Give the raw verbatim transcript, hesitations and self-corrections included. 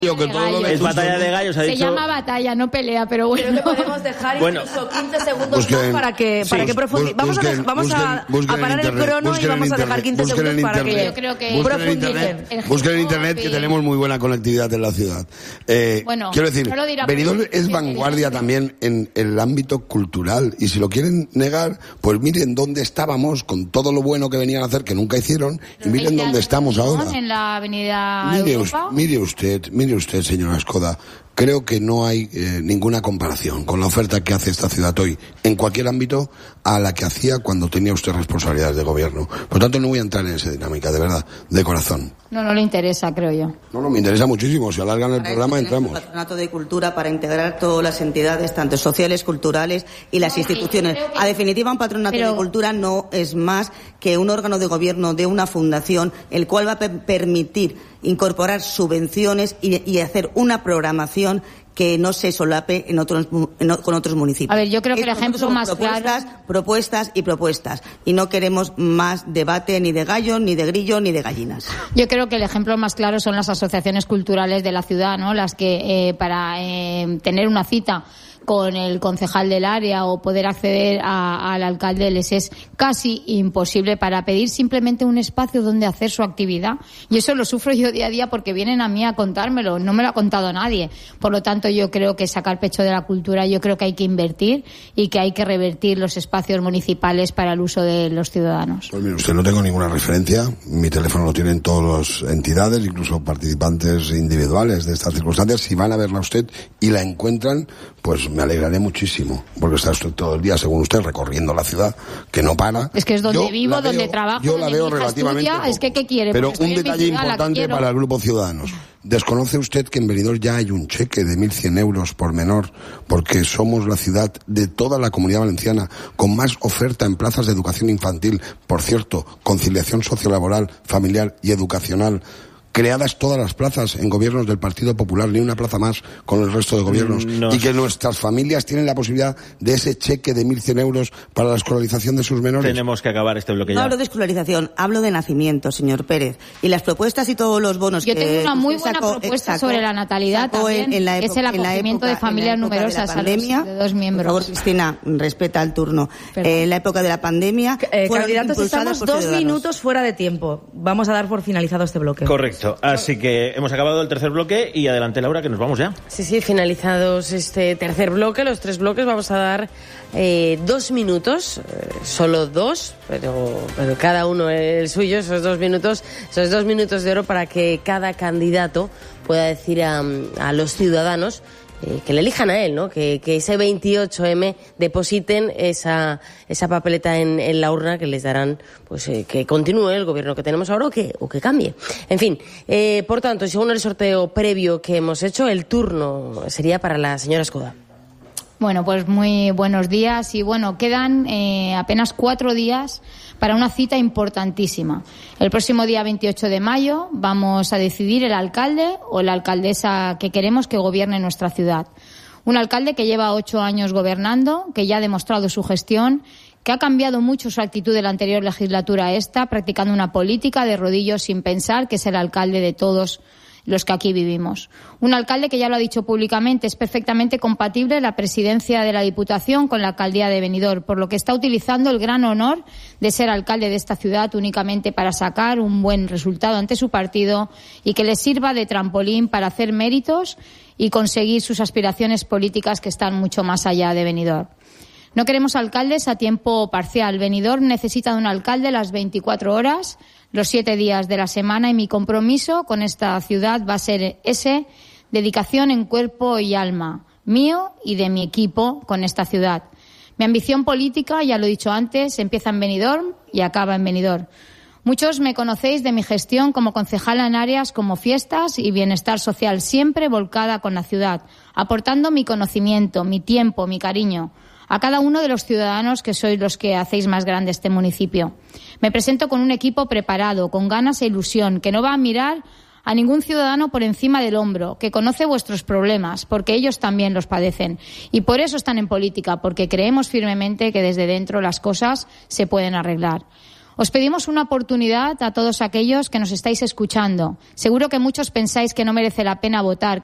Que todo es batalla de gallos, ha Se dicho. llama batalla, no pelea, pero bueno. Creo que podemos dejar bueno. incluso quince segundos Busquen, más para que, para sí, que profundice. Vamos, busquen, a, vamos busquen, a, busquen a parar el internet, crono y vamos a dejar internet, quince segundos en para que Yo creo que busquen en profundicen. internet, busquen en internet que tenemos muy buena conectividad en la ciudad. Eh, Bueno, quiero decir, no lo dirá Benidorm porque- es vanguardia también en el ámbito cultural y si lo quieren negar, pues miren dónde estábamos con todo lo bueno que venían a hacer que nunca hicieron y miren dónde estamos ahora. En la avenida Mire, Europa. us- mire usted, mire usted, señora Escoda, creo que no hay eh, ninguna comparación con la oferta que hace esta ciudad hoy, en cualquier ámbito, a la que hacía cuando tenía usted responsabilidades de gobierno. Por tanto, no voy a entrar en esa dinámica, de verdad, de corazón. No, no le interesa, creo yo. No, no, me interesa muchísimo. Si alargan el Para programa, eso tenemos entramos. el Patronato de Cultura para integrar todas las entidades, tanto sociales, culturales y las No, instituciones. creo que- A definitiva, un Patronato pero- de Cultura no es más que un órgano de gobierno de una fundación, el cual va a per- permitir incorporar subvenciones y, y hacer una programación que no se solape en otros, mu- en o- con otros municipios. A ver, yo creo que el Nosotros ejemplo somos más propuestas, claro- propuestas y propuestas. Y no queremos más debate ni de gallos, ni de grillos, ni de gallinas. Yo creo que el ejemplo más claro son las asociaciones culturales de la ciudad, ¿no? Las que eh, para eh, tener una cita con el concejal del área o poder acceder a- al alcalde les es casi imposible para pedir simplemente un espacio donde hacer su actividad. Y eso lo sufro yo día a día porque vienen a mí a contármelo, no me lo ha contado nadie. Por lo tanto, yo creo que sacar pecho de la cultura, yo creo que hay que invertir y que hay que revertir los espacios municipales para el uso de los ciudadanos. Pues mire, usted no tengo ninguna referencia. Mi teléfono lo tienen todas las entidades, incluso participantes individuales de estas circunstancias. Si van a verla usted y la encuentran, pues me alegraré muchísimo. Porque está usted todo el día, según usted, recorriendo la ciudad, que no para. Es que es donde Yo vivo, la donde veo- trabajo, Yo la donde veo mi hija relativamente estudia. poco. Es que, ¿qué quiere? Pero Porque un estoy en mi detalle ciudad, la importante quiero. para el Grupo Ciudadanos. ¿Desconoce usted que en Benidorm ya hay un cheque de mil cien euros por menor porque somos la ciudad de toda la Comunidad Valenciana con más oferta en plazas de educación infantil? Por cierto, conciliación sociolaboral, familiar y educacional. Creadas todas las plazas en gobiernos del Partido Popular, ni una plaza más con el resto de gobiernos. No. Y que nuestras familias tienen la posibilidad de ese cheque de mil cien euros para la escolarización de sus menores. Tenemos que acabar este bloque No ya. hablo de escolarización, hablo de nacimiento, señor Pérez. Y las propuestas y todos los bonos Yo que tengo una muy usted buena sacó- propuesta sacó- sobre la natalidad sacó en- también, en la es época- el en la acogimiento época- de en la familias época de la numerosas a los- pandemia. de dos miembros. Por favor, Cristina, respeta el turno. Perdón. Eh, en la época de la pandemia Eh, fueron candidatos, impulsadas estamos por dos Ciudadanos. minutos fuera de tiempo. Vamos a dar por finalizado este bloque. Correcto. Así que hemos acabado el tercer bloque y adelante, Laura, que nos vamos ya. Sí, sí, finalizados este tercer bloque, los tres bloques, vamos a dar eh, dos minutos, eh, solo dos, pero, pero cada uno el suyo, esos dos minutos, esos dos minutos de oro para que cada candidato pueda decir a, a los ciudadanos eh, que le elijan a él, ¿no? Que, que ese veintiocho eme depositen esa, esa papeleta en, en la urna que les darán, pues, eh, que continúe el gobierno que tenemos ahora o que, o que cambie. En fin, eh, por tanto, según el sorteo previo que hemos hecho, el turno sería para la señora Escoda. Bueno, pues muy buenos días y bueno, quedan eh, apenas cuatro días para una cita importantísima. El próximo día veintiocho de mayo vamos a decidir el alcalde o la alcaldesa que queremos que gobierne nuestra ciudad. Un alcalde que lleva ocho años gobernando, que ya ha demostrado su gestión, que ha cambiado mucho su actitud de la anterior legislatura a esta, practicando una política de rodillos sin pensar que es el alcalde de todos los que aquí vivimos. Un alcalde que ya lo ha dicho públicamente, es perfectamente compatible la presidencia de la Diputación con la alcaldía de Benidorm, por lo que está utilizando el gran honor de ser alcalde de esta ciudad únicamente para sacar un buen resultado ante su partido y que le sirva de trampolín para hacer méritos y conseguir sus aspiraciones políticas que están mucho más allá de Benidorm. No queremos alcaldes a tiempo parcial. Benidorm necesita de un alcalde las veinticuatro horas, los siete días de la semana, y mi compromiso con esta ciudad va a ser ese, dedicación en cuerpo y alma, mío y de mi equipo con esta ciudad. Mi ambición política, ya lo he dicho antes, empieza en Benidorm y acaba en Benidorm. Muchos me conocéis de mi gestión como concejala en áreas como fiestas y bienestar social, siempre volcada con la ciudad, aportando mi conocimiento, mi tiempo, mi cariño a cada uno de los ciudadanos que sois los que hacéis más grande este municipio. Me presento con un equipo preparado, con ganas e ilusión, que no va a mirar a ningún ciudadano por encima del hombro, que conoce vuestros problemas, porque ellos también los padecen. Y por eso están en política, porque creemos firmemente que desde dentro las cosas se pueden arreglar. Os pedimos una oportunidad a todos aquellos que nos estáis escuchando. Seguro que muchos pensáis que no merece la pena votar,